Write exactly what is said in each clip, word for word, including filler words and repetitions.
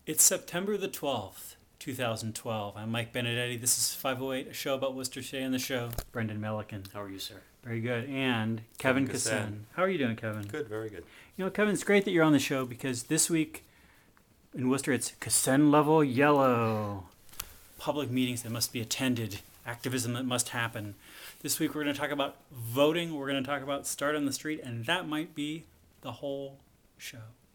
It's September the twelfth, two thousand twelve. I'm Mike Benedetti. This is five oh eight, a show about Worcester. Today on the show, Brendan Melican. How are you, sir? Very good. And Kevin Kevin Kassan. Kassan. How are you doing, Kevin? Good, very good. You know, Kevin, it's great that you're on the show because this week in Worcester, it's Kassan level yellow. Public meetings that must be attended, activism that must happen. This week we're going to talk about voting. We're going to talk about Start on the Street, and that might be the whole show.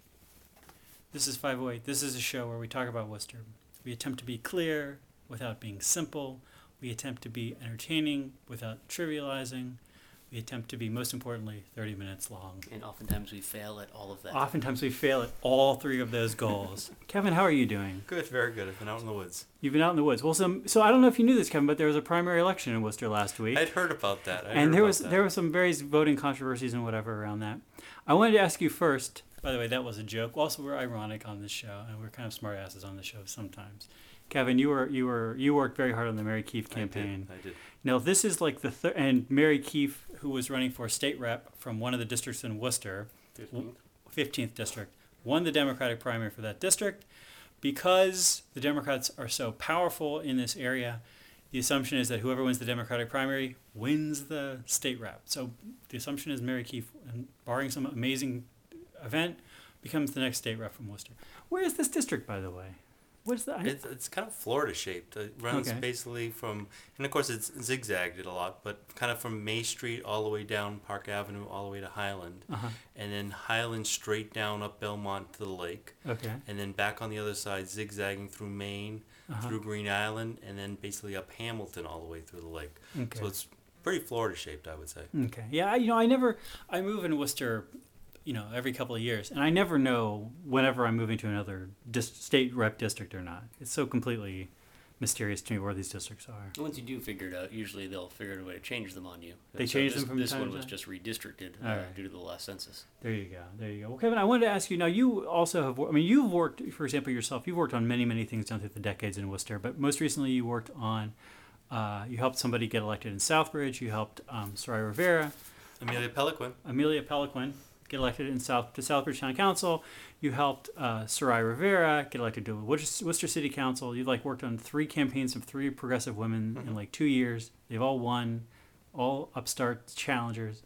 This is five oh eight. This is a show where we talk about Worcester. We attempt to be clear without being simple. We attempt to be entertaining without trivializing. We attempt to be, most importantly, thirty minutes long. And oftentimes we fail at all of that. Oftentimes we fail at all three of those goals. Kevin, how are you doing? Good, very good. I've been out in the woods. You've been out in the woods. Well, so, so I don't know if you knew this, Kevin, but there was a primary election in Worcester last week. I'd heard about that. I'd and heard there about was that. there were some various voting controversies and whatever around that. I wanted to ask you first. By the way, that was a joke. Also, we're ironic on this show, and we're kind of smart asses on the show sometimes. Kevin, you were you were you worked very hard on the Mary Keefe campaign. I did. I did. Now, this is like the third, and Mary Keefe, who was running for state rep from one of the districts in Worcester, fifteenth. fifteenth district, won the Democratic primary for that district. Because the Democrats are so powerful in this area, the assumption is that whoever wins the Democratic primary wins the state rep. So the assumption is Mary Keefe, and barring some amazing event, becomes the next state rep from Worcester. Where is this district, by the way? What's the? I, It's, it's kind of Florida-shaped. It runs Okay. basically from, and of course it's zigzagged it a lot, but kind of from May Street all the way down Park Avenue all the way to Highland. uh-huh. And then Highland straight down up Belmont to the lake. Okay. And then back on the other side, zigzagging through Maine, Uh-huh. through Green Island, and then basically up Hamilton all the way through the lake. Okay. So it's pretty Florida-shaped, I would say. Okay. Yeah, I, you know, I never, I move in Worcester, you know, every couple of years, and I never know whenever I'm moving to another dis- state rep district or not. It's so completely mysterious to me where these districts are. Once you do figure it out, usually they'll figure out a way to change them on you. They So change this, them from This time one to was time? just redistricted All uh, right. due to the last census. There you go. There you go. Well, Kevin, I wanted to ask you, now you also have, wor- I mean, you've worked, for example, yourself, you've worked on many, many things down through the decades in Worcester, but most recently you worked on, uh, you helped somebody get elected in Southbridge, you helped um, Soraya Rivera, Amelia Peliquin. Amelia Peliquin get elected in South to Southbridge Town Council. You helped uh, Soraya Rivera get elected to Worcester, Worcester City Council. You've like worked on three campaigns of three progressive women Mhm. in like two years. They've all won, all upstart challengers.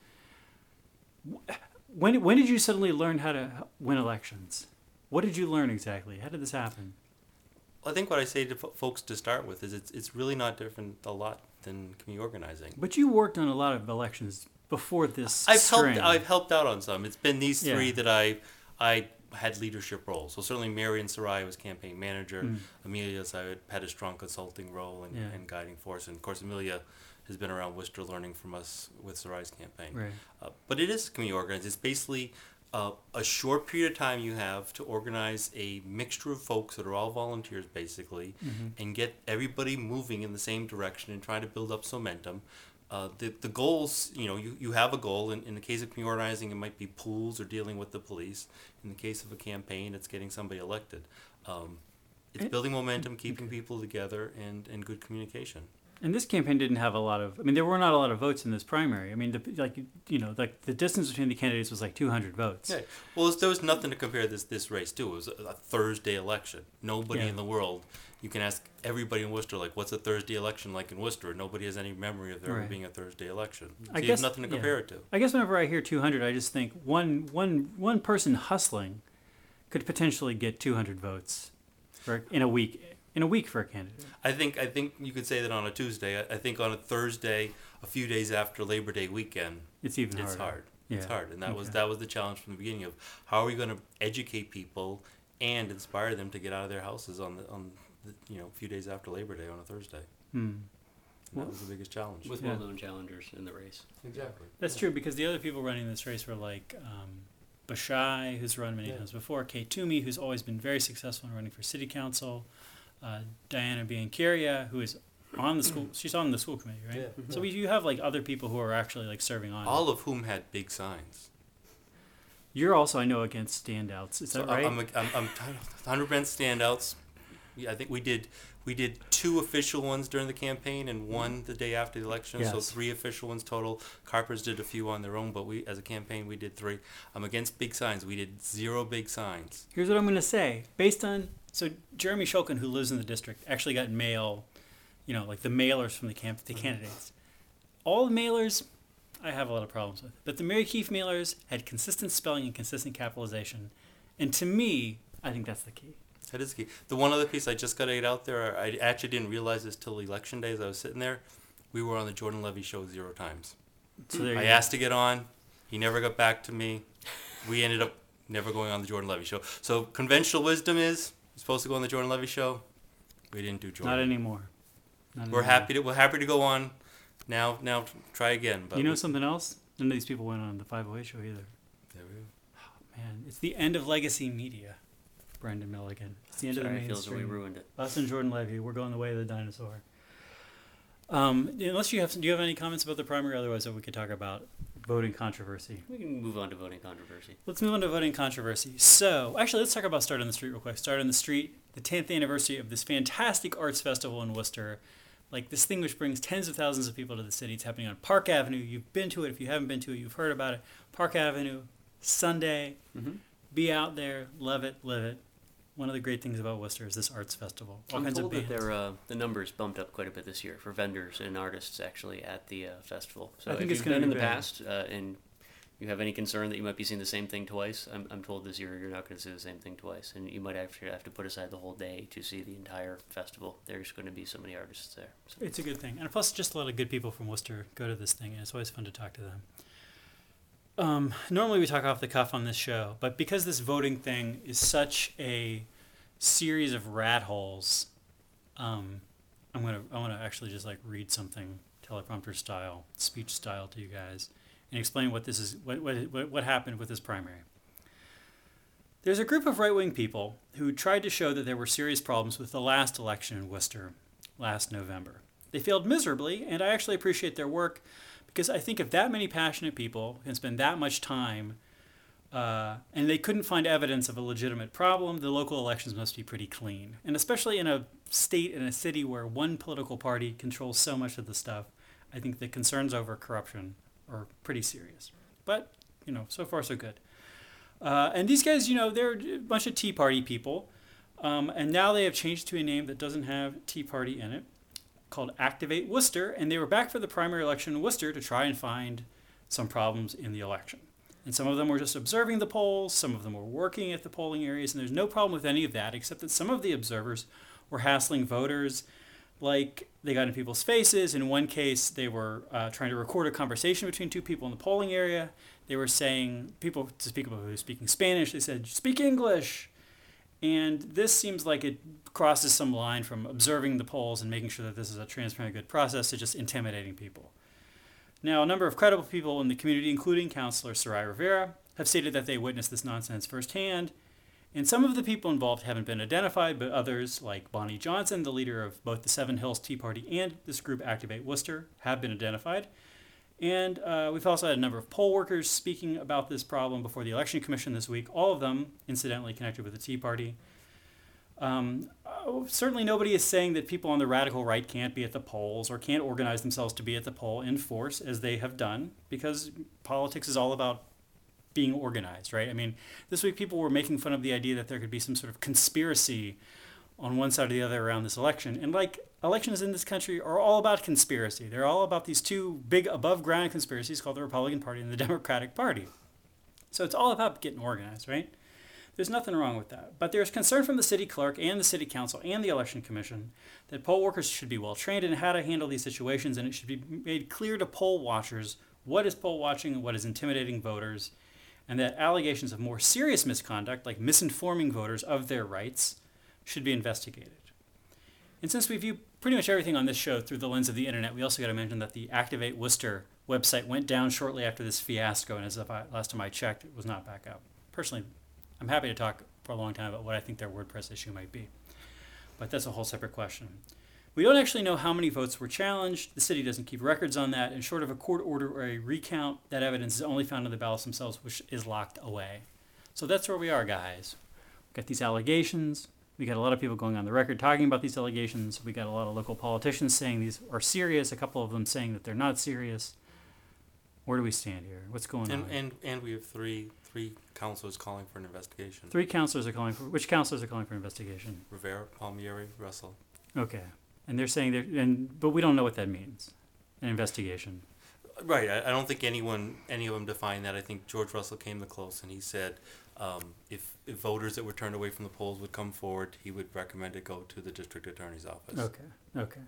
When when did you suddenly learn how to win elections? What did you learn exactly? How did this happen? I think what I say to fo- folks to start with is it's it's really not different a lot than community organizing. But you worked on a lot of elections before this I've string. helped I've helped out on some. It's been these three Yeah. that I I had leadership roles. So certainly Mary and Soraya was campaign manager. Mm. Amelia's I had a strong consulting role and, Yeah. and guiding force. And of course Amelia has been around Worcester learning from us with Soraya's campaign. Right. Uh, but it is community organized. It's basically uh, a short period of time you have to organize a mixture of folks that are all volunteers basically Mhm. and get everybody moving in the same direction and try to build up some momentum. Uh, the, the goals, you know, you, you have a goal. In, in the case of community organizing, it might be pools or dealing with the police. In the case of a campaign, it's getting somebody elected. Um, it's And- building momentum, keeping people together, and, and good communication. And this campaign didn't have a lot of. I mean, there were not a lot of votes in this primary. I mean, the, like you know, like the distance between the candidates was like two hundred votes. Yeah. Well, there's- there was nothing to compare this this race to. It was a, a Thursday election. Nobody Yeah. in the world. You can ask everybody in Worcester, like, what's a Thursday election like in Worcester? Nobody has any memory of there ever Right. being a Thursday election. So I you guess- have nothing to yeah. compare it to. I guess whenever I hear two hundred, I just think one one one person hustling could potentially get two hundred votes for in a week in a week for a candidate. I think I think you could say that on a Tuesday. I, I think on a Thursday, a few days after Labor Day weekend, It's even it's harder. hard. It's Yeah. hard, and that was Okay. that was the challenge from the beginning of how are we going to educate people and inspire them to get out of their houses on the on the, you know a few days after Labor Day on a Thursday. Hmm. And Well- that was the biggest challenge. With Yeah. well-known challengers in the race. Exactly. That's true because the other people running this race were like um, Bashai, who's run many Yeah. times before, Kate Toomey, who's always been very successful in running for city council, uh, Diana Biancaria, who is on the school. She's on the school committee, right? Yeah. So we, you have like other people who are actually like serving on. it. All of whom had big signs. You're also, I know, against standouts. Is So that right? I'm, I'm, I'm, I'm one hundred percent standouts. Yeah, I think we did we did two official ones during the campaign and one the day after the election. So Yes. three official ones total. Carpers did a few on their own, but we, as a campaign, we did three. I'm against big signs. We did zero big signs. Here's what I'm going to say. Based on So Jeremy Shulkin, who lives in the district, actually got mail, you know, like the mailers from the camp, the candidates. All the mailers, I have a lot of problems with. But the Mary Keefe mailers had consistent spelling and consistent capitalization. And to me, I think that's the key. That is key. The one other piece I just got to get out there, I actually didn't realize this till election day as I was sitting there. We were on the Jordan Levy show zero times. So there you I go. asked to get on. He never got back to me. We ended up never going on the Jordan Levy show. So conventional wisdom is you're supposed to go on the Jordan Levy show. We didn't do Jordan. Not anymore. Not We're anymore. happy to we're happy to go on. Now now try again. But You know we- something else? None of these people went on the five oh eight show either. There we go. Man, it's the end of legacy media, Brendan Milligan. It's the end Sorry, of the I feel as though we mainstream. ruined it. Us and Jordan Levy, we're going the way of the dinosaur. Um, unless you have, do you have any comments about the primary? Otherwise, we could talk about voting controversy. We can move on to voting controversy. Let's move on to voting controversy. So, actually, let's talk about Start on the Street real quick. Start on the Street, the tenth anniversary of this fantastic arts festival in Worcester. Like this thing which brings tens of thousands of people to the city. It's happening on Park Avenue. You've been to it. If you haven't been to it, you've heard about it. Park Avenue, Sunday. Mm-hmm. Be out there, love it, live it. One of the great things about Worcester is this arts festival. All I'm kinds told of that bands. their uh, the numbers bumped up quite a bit this year for vendors and artists actually at the uh, festival. So I think if it's you've gonna been in be the better. past uh, and you have any concern that you might be seeing the same thing twice, I'm, I'm told this year you're not going to see the same thing twice, and you might actually have to put aside the whole day to see the entire festival. There's going to be so many artists there. So. It's a good thing. And plus, just a lot of good people from Worcester go to this thing, and it's always fun to talk to them. Um, normally, we talk off the cuff on this show, but because this voting thing is such a series of rat holes, um, I'm gonna I want to actually just like read something teleprompter style, speech style to you guys, and explain what this is, what what what, what happened with this primary. There's a group of right-wing people who tried to show that there were serious problems with the last election in Worcester last November. They failed miserably, and I actually appreciate their work because I think if that many passionate people can spend that much time uh, and they couldn't find evidence of a legitimate problem, the local elections must be pretty clean. And especially in a state, in a city where one political party controls so much of the stuff, I think the concerns over corruption are pretty serious. But, you know, so far so good. Uh, and these guys, you know, they're a bunch of Tea Party people. Um, and now they have changed to a name that doesn't have Tea Party in it, called Activate Worcester. And they were back for the primary election in Worcester to try and find some problems in the election. And some of them were just observing the polls. Some of them were working at the polling areas. And there's no problem with any of that, except that some of the observers were hassling voters. Like they got in people's faces. In one case, they were uh, trying to record a conversation between two people in the polling area. They were saying, people to speak about who was speaking Spanish, they said, speak English. And this seems like it crosses some line from observing the polls and making sure that this is a transparent, good process to just intimidating people. Now, a number of credible people in the community, including Councilor Sarai Rivera, have stated that they witnessed this nonsense firsthand. And some of the people involved haven't been identified, but others, like Bonnie Johnson, the leader of both the Seven Hills Tea Party and this group Activate Worcester, have been identified. And uh, we've also had a number of poll workers speaking about this problem before the Election Commission this week, all of them, incidentally, connected with the Tea Party. Um, uh, certainly nobody is saying that people on the radical right can't be at the polls or can't organize themselves to be at the poll in force, as they have done, because politics is all about being organized, right? I mean, this week people were making fun of the idea that there could be some sort of conspiracy on one side or the other around this election. And like elections in this country are all about conspiracy. They're all about these two big above ground conspiracies called the Republican Party and the Democratic Party. So it's all about getting organized, right? There's nothing wrong with that. But there's concern from the city clerk and the city council and the election commission that poll workers should be well trained in how to handle these situations, and it should be made clear to poll watchers what is poll watching and what is intimidating voters, and that allegations of more serious misconduct, like misinforming voters of their rights, should be investigated. And since we view pretty much everything on this show through the lens of the internet, we also got to mention that the Activate Worcester website went down shortly after this fiasco, and as of I, last time I checked, it was not back up. Personally, I'm happy to talk for a long time about what I think their WordPress issue might be, but that's a whole separate question. We don't actually know how many votes were challenged. The city doesn't keep records on that, and short of a court order or a recount, that evidence is only found in the ballots themselves, which is locked away. So that's where we are, guys. We've got these allegations. We got a lot of people going on the record talking about these allegations. We got a lot of local politicians saying these are serious, a couple of them saying that they're not serious. Where do we stand here? What's going And on? and and we have three three counselors calling for an investigation. Three counselors are calling for, which counselors are calling for investigation? Rivera, Palmieri, Russell. Okay. And they're saying they're, and, but we don't know what that means, an investigation. Right. I, I don't think anyone, any of them defined that. I think George Russell came the close, and he said um, if, if voters that were turned away from the polls would come forward, he would recommend it go to the district attorney's office. Okay, okay.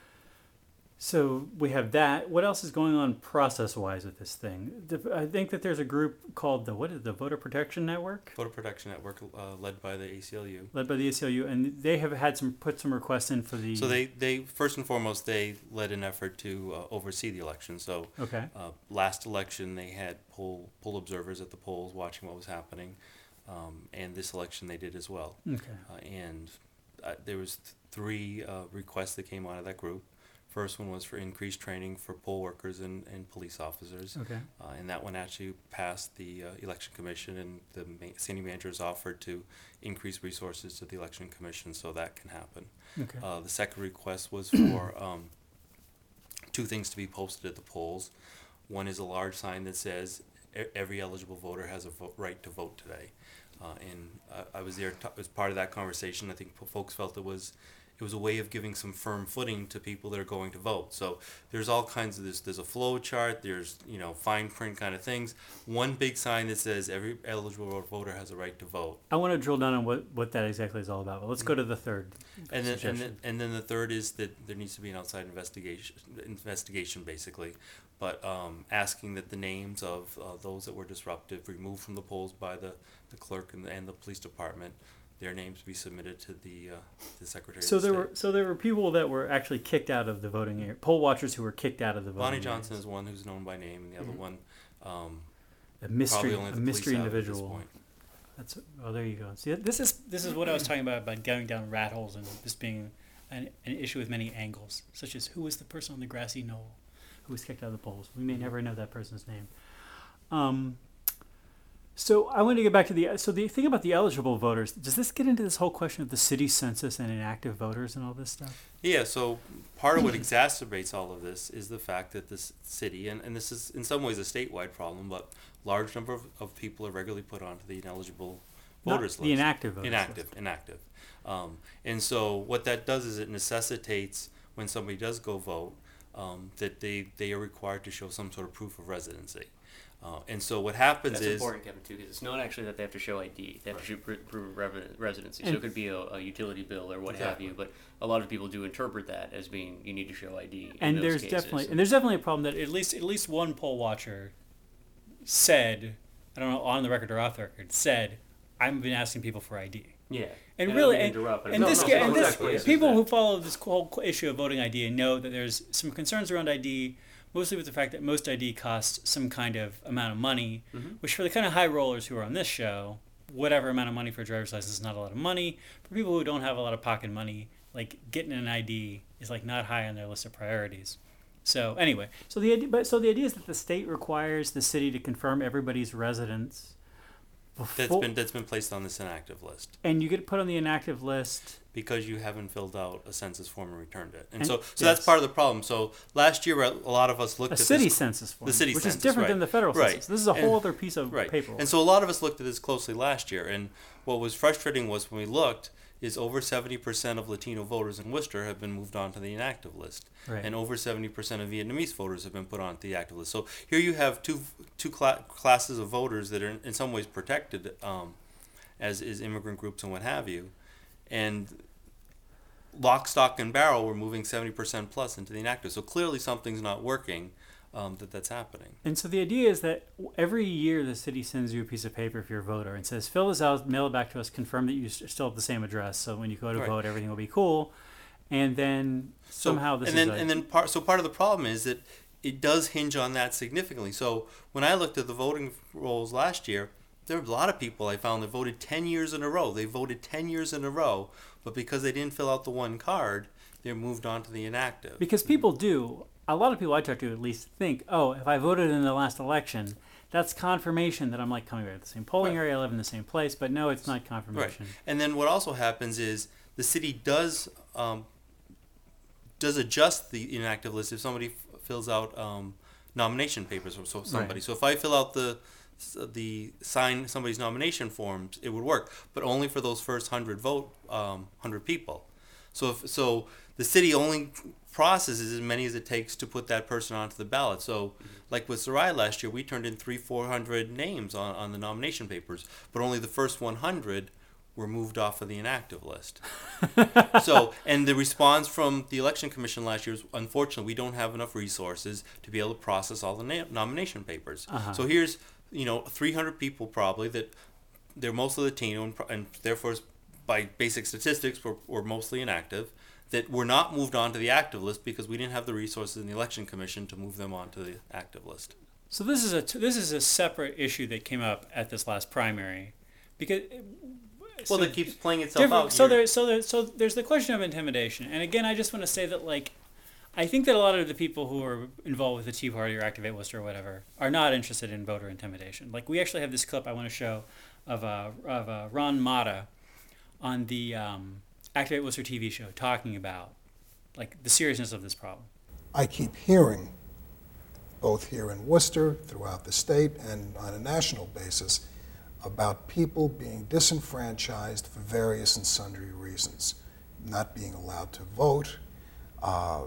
So we have that. What else is going on process-wise with this thing? The- I think that there's a group called the, what is it, the Voter Protection Network? Voter Protection Network, uh, led by the A C L U. Led by the A C L U, and they have had some, put some requests in for the. So they, they first and foremost, they led an effort to uh, oversee the election. So Okay, uh, last election, they had poll poll observers at the polls watching what was happening, um, and this election they did as well. okay, Uh, and uh, there was th- three uh, requests that came out of that group. First one was for increased training for poll workers and, and police officers, okay, uh, and that one actually passed the uh, election commission, and the ma- city manager has offered to increase resources to the election commission so that can happen. okay. Uh, the second request was for um, two things to be posted at the polls. One is a large sign that says e- every eligible voter has a vo- right to vote today. Uh, and I, I was there t- as part of that conversation. I think p- folks felt it was it was a way of giving some firm footing to people that are going to vote. So there's all kinds of this. There's a flow chart. There's you know fine print kind of things. One big sign that says every eligible voter has a right to vote. I want to drill down on what, what that exactly is all about, but let's go to the third And then, and suggestion. then and then the third is that there needs to be an outside investigation investigation basically, but um, asking that the names of uh, those that were disruptive removed from the polls by the, the clerk and the, and the police department, their names be submitted to the uh, the secretary. So of the there state. were so there were people that were actually kicked out of the voting area, poll watchers who were kicked out of the voting Bonnie areas. Johnson is one who's known by name, and the other Mhm. one um, a mystery, probably only a the mystery police have at this individual. point. That's oh, there you go. See, this is this is what I was talking about about going down rat holes and this being an, an issue with many angles, such as who was the person on the grassy knoll who was kicked out of the polls. We may never know that person's name. Um, so I want to get back to the so the thing about the eligible voters. Does this get into this whole question of the city census and inactive voters and all this stuff? Yeah, so part of what exacerbates all of this is the fact that this city, and, and this is in some ways a statewide problem, but large number of, of people are regularly put onto the ineligible Not voters the list. inactive voters. Inactive, list. inactive. Um, and so what that does is it necessitates when somebody does go vote um, that they, they are required to show some sort of proof of residency. Uh, and so what happens That's is important, Kevin, too, because it's not actually that they have to show I D. They have to show pr- prove reven- residency. so And- it could be a, a utility bill or what have Exactly. you. But a lot of people do interpret that as being you need to show I D. in And those there's cases. definitely and there's definitely a problem that at least at least one poll watcher said, I don't know on the record or off the record, said, I've been asking people for I D. yeah. And I don't really, mean to and, interrupt, but and it's this, not- guy- not and this exactly. people who follow this whole issue of voting I D know that there's some concerns around I D, mostly with the fact that most I D costs some kind of amount of money, Mhm. which for the kind of high rollers who are on this show, whatever amount of money for a driver's license is not a lot of money. For people who don't have a lot of pocket money, like getting an I D is like not high on their list of priorities. So anyway, so the idea, but so the idea is that the state requires the city to confirm everybody's residence that's before, been that's been placed on this inactive list and you get put on the inactive list. because you haven't filled out a census form and returned it. And, And- so so yes. that's part of the problem. So last year a a lot of us looked A at city this census form, the city which census, is different right. than the federal Right. census. This is a And- whole other piece of Right. paperwork. And so a lot of us looked at this closely last year, and what was frustrating was when we looked is over seventy percent of Latino voters in Worcester have been moved on to the inactive list, right. and over seventy percent of Vietnamese voters have been put on the active list. So here you have two two cla- classes of voters that are in, in some ways protected, um, as is immigrant groups and what have you, and lock, stock, and barrel we're moving seventy percent plus into the inactive. So clearly something's not working. Um, that that's happening. And so the idea is that every year the city sends you a piece of paper if you're a voter and says, fill this out, mail it back to us, confirm that you s- still have the same address. So when you go to Right. vote, everything will be cool. And then So, somehow this and is then a, and then part so part of the problem is that it does hinge on that significantly. So when I looked at the voting rolls last year, there were a lot of people I found that voted ten years in a row. They voted ten years in a row, but because they didn't fill out the one card, they're moved on to the inactive. because people do, a lot of people I talk to at least think, oh, if I voted in the last election, that's confirmation that I'm like coming back to the same polling Right. area, I live in the same place. But no, it's not confirmation. And then what also happens is the city does um, does adjust the inactive list if somebody f- fills out um, nomination papers from so somebody. So if I fill out the the sign somebody's nomination forms, it would work, but only for those first hundred vote um, hundred people. So if so, the city only processes as many as it takes to put that person onto the ballot. So, like with Sarai last year, we turned in three, four hundred names on, on the nomination papers, but only the first one hundred were moved off of the inactive list. So, and the response from the election commission last year is, unfortunately, we don't have enough resources to be able to process all the na- nomination papers. Uh-huh. So here's, you know, three hundred people probably that they're mostly Latino and, and therefore, by basic statistics, were, were mostly inactive, that were not moved onto the active list because we didn't have the resources in the election commission to move them onto the active list. So this is a this is a separate issue that came up at this last primary, because Well, so that keeps playing itself different- out. So here. there so there so there's the question of intimidation, and again, I just want to say that like, I think that a lot of the people who are involved with the Tea Party or Activate Worcester or whatever are not interested in voter intimidation. Like, we actually have this clip I want to show of uh, of uh, Ron Mata on the um, Activate Worcester T V show talking about like the seriousness of this problem. I keep hearing, both here in Worcester, throughout the state, and on a national basis, about people being disenfranchised for various and sundry reasons. Not being allowed to vote, uh,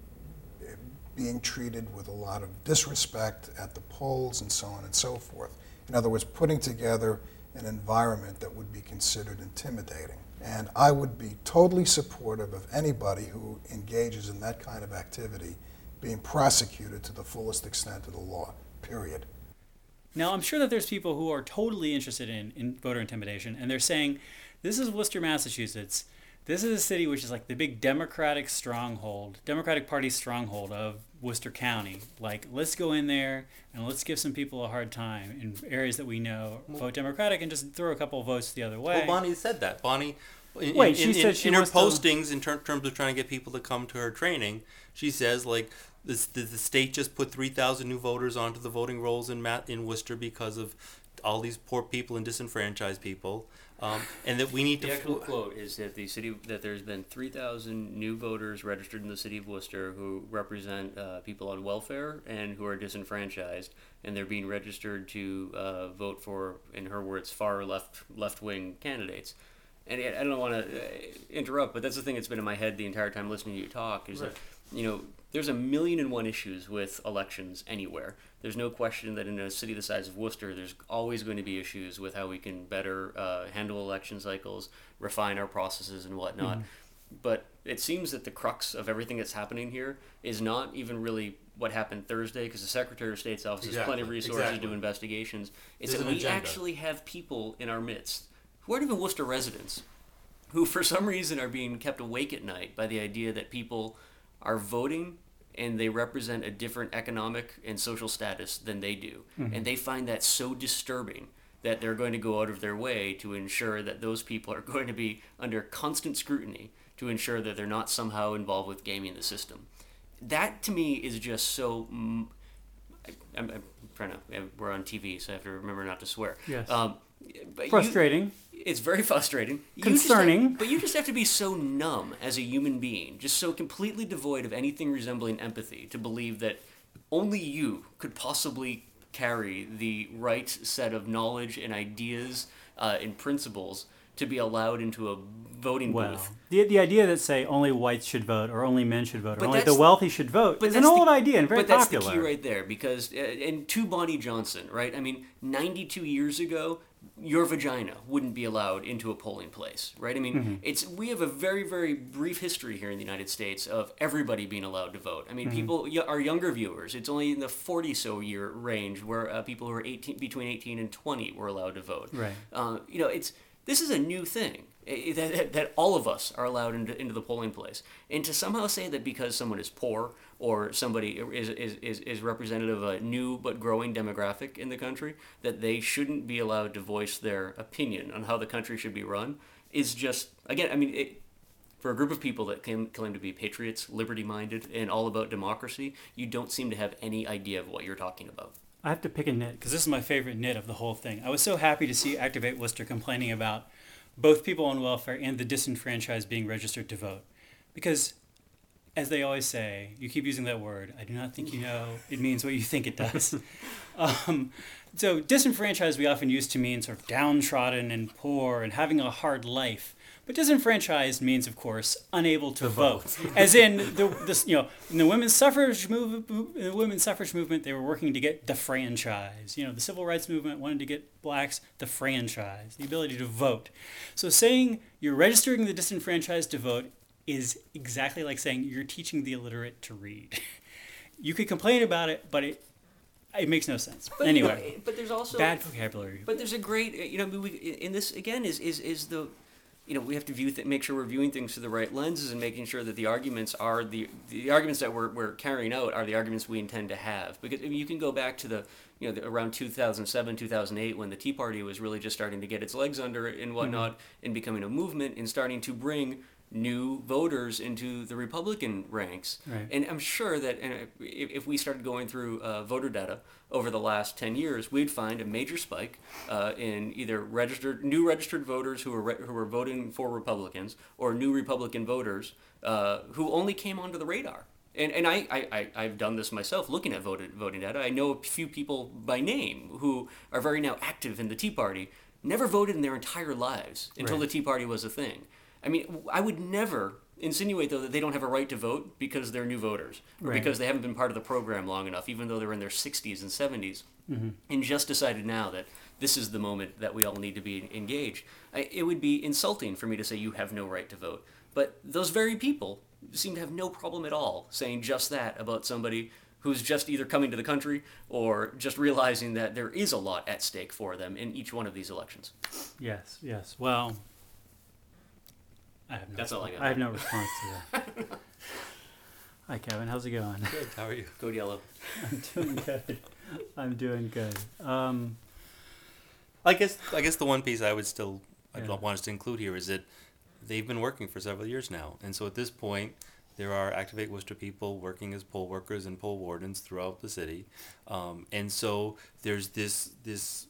being treated with a lot of disrespect at the polls, and so on and so forth. In other words, putting together an environment that would be considered intimidating. And I would be totally supportive of anybody who engages in that kind of activity being prosecuted to the fullest extent of the law, period. Now, I'm sure that there's people who are totally interested in, in voter intimidation, and they're saying, this is Worcester, Massachusetts. This is a city which is like the big Democratic stronghold, Democratic Party stronghold of Worcester County. Like, let's go in there and let's give some people a hard time in areas that we know vote Democratic and just throw a couple of votes the other way. Well, Bonnie said that. Bonnie, in, Wait, in, she in, said she in her wants to- postings, in ter- terms of trying to get people to come to her training, she says, like, this, the, the state just put three thousand new voters onto the voting rolls in Ma- in Worcester because of all these poor people and disenfranchised people, um, and that we need to... The actual f- quote is that the city that there's been three thousand new voters registered in the city of Worcester who represent uh, people on welfare and who are disenfranchised, and they're being registered to uh, vote for, in her words, far left left wing candidates. And I don't want to interrupt, but that's the thing that's been in my head the entire time listening to you talk is Right. that, you know, there's a million and one issues with elections anywhere. There's no question that in a city the size of Worcester, there's always going to be issues with how we can better uh, handle election cycles, refine our processes and whatnot. Mhm. But it seems that the crux of everything that's happening here is not even really what happened Thursday, because the Secretary of State's office has plenty of Exactly, resources to exactly. do investigations. It's There's that an we agenda. actually have people in our midst who aren't even Worcester residents, who for some reason are being kept awake at night by the idea that people are voting and they represent a different economic and social status than they do. Mhm. And they find that so disturbing that they're going to go out of their way to ensure that those people are going to be under constant scrutiny to ensure that they're not somehow involved with gaming the system. That to me is just so... Mm, I, I'm, I'm trying to... We're on T V, so I have to remember not to swear. Yes. Um, but you- Frustrating. it's very frustrating. You just Concerning. have- but you just have to be so numb as a human being, just so completely devoid of anything resembling empathy to believe that only you could possibly carry the right set of knowledge and ideas uh, and principles to be allowed into a voting Well, booth. the the idea that say only whites should vote or only men should vote or But only the that's- wealthy should vote But is an that's the- old idea and very but that's popular. the key right there, because uh, and to Bonnie Johnson, right? I mean, ninety-two years ago, your vagina wouldn't be allowed into a polling place, right? I mean, Mm-hmm. it's we have a very very brief history here in the United States of everybody being allowed to vote. I mean, Mm-hmm. people, y- our younger viewers, it's only in the forty so year range where uh, people who are eighteen, between eighteen and twenty were allowed to vote. Right. Uh, you know, it's this is a new thing. eh, That, that, that all of us are allowed into, into the polling place. And to somehow say that because someone is poor or somebody is, is, is, is representative of a new but growing demographic in the country, that they shouldn't be allowed to voice their opinion on how the country should be run is just, again, I mean, it, for a group of people that claim, claim to be patriots, liberty-minded, and all about democracy, you don't seem to have any idea of what you're talking about. I have to pick a nit because this is my favorite nit of the whole thing. I was so happy to see Activate Worcester complaining about both people on welfare and the disenfranchised being registered to vote. Because as they always say, you keep using that word. I do not think you know it means what you think it does. um, so disenfranchised we often use to mean sort of downtrodden and poor and having a hard life. But disenfranchised means, of course, unable to vote. As in the this, you know, in the women's suffrage movement, the women's suffrage movement, they were working to get the franchise. You know, the civil rights movement wanted to get blacks the franchise, the ability to vote. So saying you're registering the disenfranchised to vote is exactly like saying you're teaching the illiterate to read. You could complain about it, but it it makes no sense. But, Anyway, but, but there's also bad vocabulary. But there's a great, you know, we, in this again is is is the, you know, we have to view th- make sure we're viewing things through the right lenses and making sure that the arguments are the the arguments that we're we're carrying out are the arguments we intend to have. Because I mean, you can go back to the, you know, the, around two thousand seven, two thousand eight, when the Tea Party was really just starting to get its legs under it and whatnot, mm-hmm. and becoming a movement and starting to bring new voters into the Republican ranks. Right. And I'm sure that and if, if we started going through uh, voter data over the last ten years, we'd find a major spike uh, in either registered new registered voters who were re- who were voting for Republicans or new Republican voters uh, who only came onto the radar. And and I, I, I, I've done this myself, looking at voted, voting data. I know a few people by name who are very now active in the Tea Party, never voted in their entire lives until Right. the Tea Party was a thing. I mean, I would never insinuate, though, that they don't have a right to vote because they're new voters, or Right. because they haven't been part of the program long enough, even though they're in their sixties and seventies, Mm-hmm. and just decided now that this is the moment that we all need to be engaged. I, it would be insulting for me to say you have no right to vote. But those very people seem to have no problem at all saying just that about somebody who's just either coming to the country or just realizing that there is a lot at stake for them in each one of these elections. Yes, yes. Well, I have no That's all I got. I have no response to that. Hi, Kevin. How's it going? Good. How are you? Code Yellow. I'm doing good. I'm doing good. Um, I guess I guess the one piece I would still I'd Yeah. want us to include here is that they've been working for several years now, and so at this point, there are Activate Worcester people working as poll workers and poll wardens throughout the city, um, and so there's this this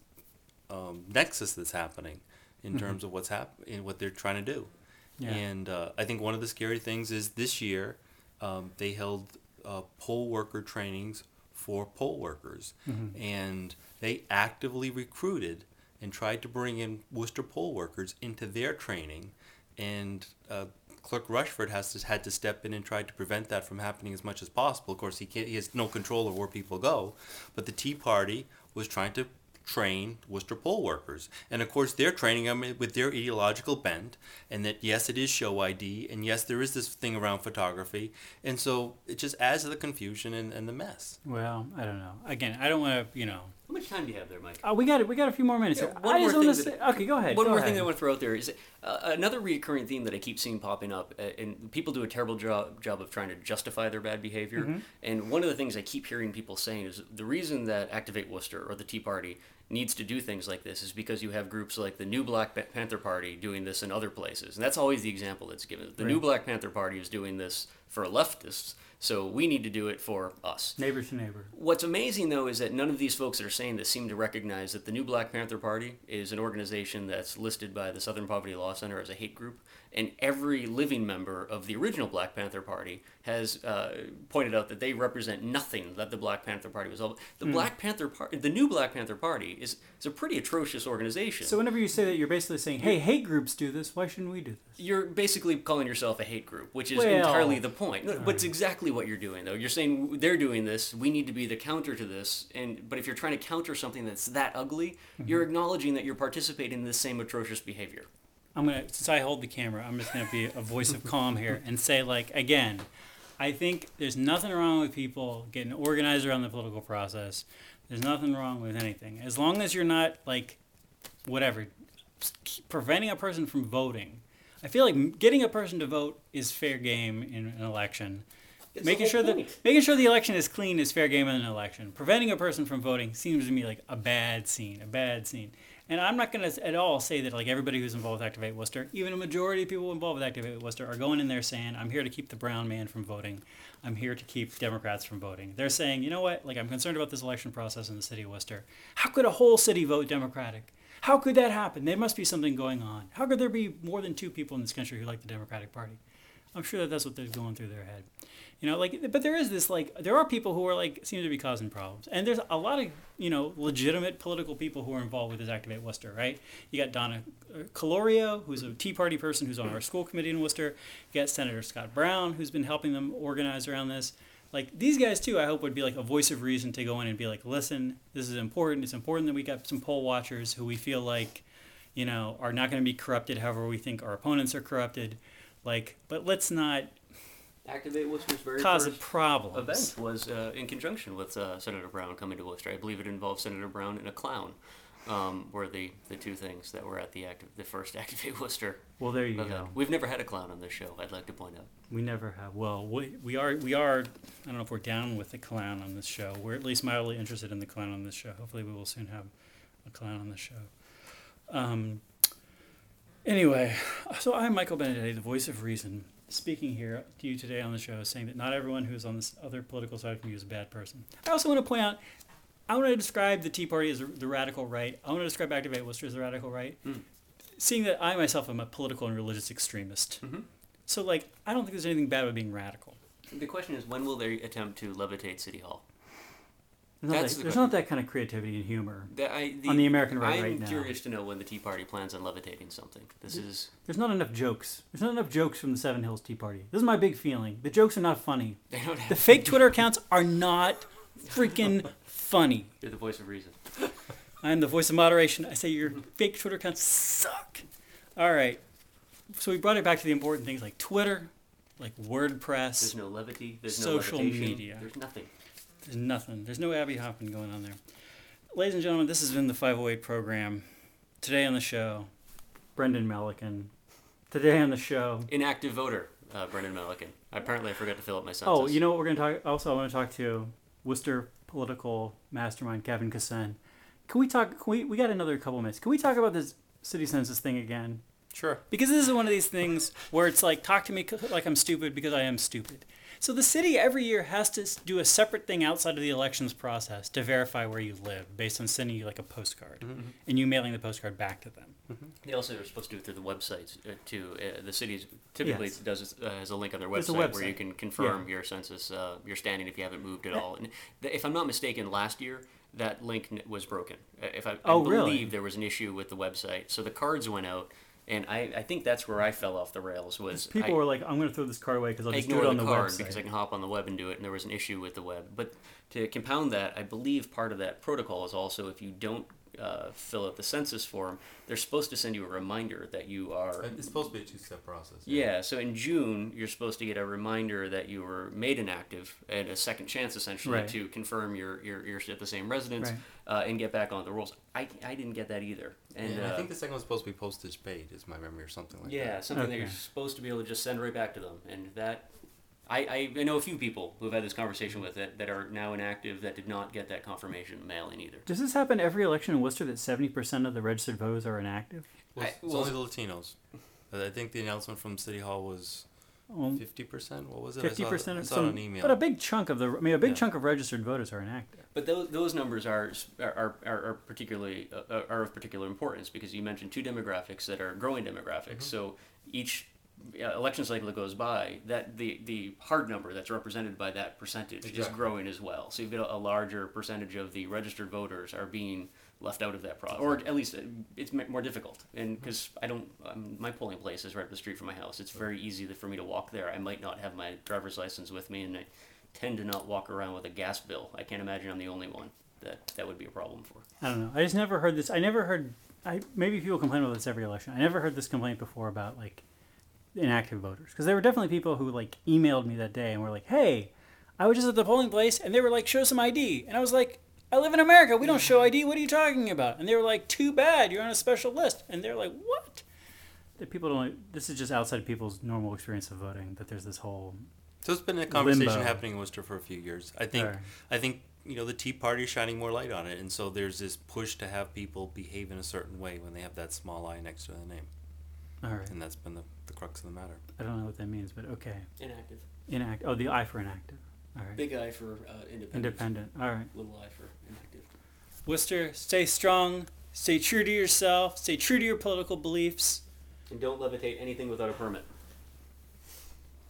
um, nexus that's happening in Mhm. terms of what's hap- in what they're trying to do, yeah. and uh, I think one of the scary things is this year um, they held uh, poll worker trainings for poll workers, Mhm. and they actively recruited and tried to bring in Worcester poll workers into their training, and uh, Clerk Rushford has to, had to step in and try to prevent that from happening as much as possible. Of course, he can't, he has no control of where people go, but the Tea Party was trying to train Worcester poll workers, and of course they're training them with their ideological bent, and that yes, it is show I D, and yes, there is this thing around photography, and so it just adds to the confusion and, and the mess. Well, I don't know. Again, I don't want to, you know. How much time do you have there, Mike? Oh, we got it. We got a few more minutes. Yeah, here. one I more just want to thing say. that- Okay, go ahead. One go more ahead. thing that I want to throw out there is uh, another recurring theme that I keep seeing popping up, uh, and people do a terrible job job of trying to justify their bad behavior. Mhm. And one of the things I keep hearing people saying is the reason that Activate Worcester or the Tea Party needs to do things like this is because you have groups like the New Black Pa- Panther Party doing this in other places, and that's always the example that's given. The Right. New Black Panther Party is doing this for leftists, so we need to do it for us. Neighbor to neighbor. What's amazing, though, is that none of these folks that are saying this seem to recognize that the New Black Panther Party is an organization that's listed by the Southern Poverty Law Center as a hate group, and every living member of the original Black Panther Party has uh, pointed out that they represent nothing that the Black Panther Party was all. The Mm. Black Panther Party, the New Black Panther Party, is is a pretty atrocious organization. So whenever you say that, you're basically saying, "Hey, hate groups do this. Why shouldn't we do this?" You're basically calling yourself a hate group, which is Well, entirely the point. No, but it's right. exactly what you're doing, though. You're saying they're doing this, we need to be the counter to this, and but if you're trying to counter something that's that ugly, Mm-hmm. you're acknowledging that you're participating in the same atrocious behavior. I'm gonna, since I hold the camera, I'm just gonna be a voice of calm here and say, like, again, I think there's nothing wrong with people getting organized around the political process. There's nothing wrong with anything, as long as you're not like, whatever, preventing a person from voting. I feel like getting a person to vote is fair game in an election. It's making the sure whole that point. making sure the election is clean is fair game in an election. Preventing a person from voting seems to me like a bad scene, a bad scene. And I'm not going to at all say that like everybody who's involved with Activate Worcester, even a majority of people involved with Activate Worcester, are going in there saying, "I'm here to keep the brown man from voting. I'm here to keep Democrats from voting." They're saying, "You know what? Like I'm concerned about this election process in the city of Worcester. How could a whole city vote Democratic? How could that happen? There must be something going on. How could there be more than two people in this country who like the Democratic Party?" I'm sure that that's what they're going through their head. You know, like, but there is this, like, there are people who are, like, seem to be causing problems. And there's a lot of, you know, legitimate political people who are involved with this Activate Worcester, right? You got Donna Calorio, who's a Tea Party person who's on our school committee in Worcester. You got Senator Scott Brown, who's been helping them organize around this. Like, these guys, too, I hope would be, like, a voice of reason to go in and be like, listen, this is important. It's important that we got some poll watchers who we feel like, you know, are not going to be corrupted however we think our opponents are corrupted. Like, but let's not Activate Worcester's very cause first problems. event was uh, in conjunction with uh, Senator Brown coming to Worcester. I believe it involved Senator Brown and a clown. Um, were the, the two things that were at the active the first Activate Worcester Well, there you event. go. We've never had a clown on this show, I'd like to point out. We never have. Well, we, we are, we are, I don't know if we're down with the clown on this show. We're at least mildly interested in the clown on this show. Hopefully we will soon have a clown on the show. Um, anyway, so I'm Michael Benedetti, the voice of reason, speaking here to you today on the show, saying that not everyone who's on this other political side of me is a bad person. I also want to point out, I want to describe the Tea Party as the radical right. I want to describe Activate Worcester as the radical right, Mm. seeing that I myself am a political and religious extremist. Mm-hmm. So, like, I don't think there's anything bad about being radical. The question is, when will they attempt to levitate City Hall? There's, not That's that, the there's question. not that kind of creativity and humor. The, I, the, On the American right I'm right now. curious to know when the Tea Party plans on levitating something. This is There's not enough jokes. There's not enough jokes from the Seven Hills Tea Party. This is my big feeling. The jokes are not funny. they don't The have. fake Twitter accounts are not freaking funny. You're the voice of reason. I'm the voice of moderation. I say your fake Twitter accounts suck. All right. So we brought it back to the important things like Twitter, like WordPress. There's no levity. There's Social no levitation. media. There's nothing. There's nothing. There's no Abby Hoffman going on there. Ladies and gentlemen, this has been the five oh eight program. Today on the show, Brendan Melican. Today on the show. Inactive voter, uh, Brendan Melican. Apparently, I forgot to fill up my census. Oh, you know what we're going to talk? Also, I want to talk to Worcester political mastermind Kevin Kassan. Can we talk? Can we? We got another couple minutes. Can we talk about this city census thing again? Sure. Because this is one of these things where it's like, talk to me like I'm stupid because I am stupid. So the city every year has to do a separate thing outside of the elections process to verify where you live based on sending you like a postcard Mm-hmm. and you mailing the postcard back to them. They also are supposed to do it through the websites uh, too. Uh, the city typically Yes. does uh, has a link on their There's a website, where you website. can confirm your census, uh, your standing if you haven't moved at Yeah. all. And th- if I'm not mistaken, last year that link n- was broken. Uh, if I, I Oh, believe really? there was an issue with the website, so the cards went out, and I, I think that's where I fell off the rails. Was People I, were like, I'm going to throw this card away because I'll I just do ignore it on the, the, card website. because I can hop on the web and do it, and there was an issue with the web. But to compound that, I believe part of that protocol is also if you don't uh, fill out the census form, they're supposed to send you a reminder that you are. It's supposed to be a two-step process. Yeah, so in June, you're supposed to get a reminder that you were made inactive and a second chance essentially Right. to confirm you're, you're, you're at the same residence Right. uh, and get back on the rolls. I, I didn't get that either. And, And, uh, I think the second one's supposed to be postage paid, is my memory, or something like yeah, that. something that Okay. you're supposed to be able to just send right back to them. And that, I, I, I know a few people who've had this conversation with it that are now inactive that did not get that confirmation mailing either. Does this happen every election in Worcester that seventy percent of the registered voters are inactive? Well, I- it's well- only the Latinos. Uh, I think the announcement from City Hall was Well, fifty percent. What was it? fifty I saw, percent I of saw some, an email. but a big chunk of the, I mean, a big Yeah. chunk of registered voters are inactive. But those, those numbers are, are, are, are particularly uh, are of particular importance because you mentioned two demographics that are growing demographics. So each uh, election cycle that goes by, that the, the hard number that's represented by that percentage is Exactly. growing as well. So you've got a, a larger percentage of the registered voters are being left out of that process, or at least uh, it's m- more difficult. And because I don't, um, my polling place is right up the street from my house. It's very easy that for me to walk there. I might not have my driver's license with me, and I tend to not walk around with a gas bill. I can't imagine I'm the only one that that would be a problem for. I don't know. I just never heard this. I never heard. I maybe people complain about this every election. I never heard this complaint before about like inactive voters because there were definitely people who like emailed me that day and were like, "Hey, I was just at the polling place and they were like, show some I D," and I was like, "I live in America. We don't show I D. What are you talking about?" And they were like, "Too bad. You're on a special list." And they're like, "What?" That people don't. This is just outside people's normal experience of voting. That there's this whole. So it's been a conversation Limbo. happening in Worcester for a few years. I think Right. I think you know the Tea Party is shining more light on it, and so there's this push to have people behave in a certain way when they have that small I next to their name, All right. and that's been the, the crux of the matter. I don't know what that means, but okay. Inactive. Inact. Oh, the I for inactive. All right. Big I for uh, independent. Independent. All right. Little I for inactive. Worcester, stay strong. Stay true to yourself. Stay true to your political beliefs. And don't levitate anything without a permit.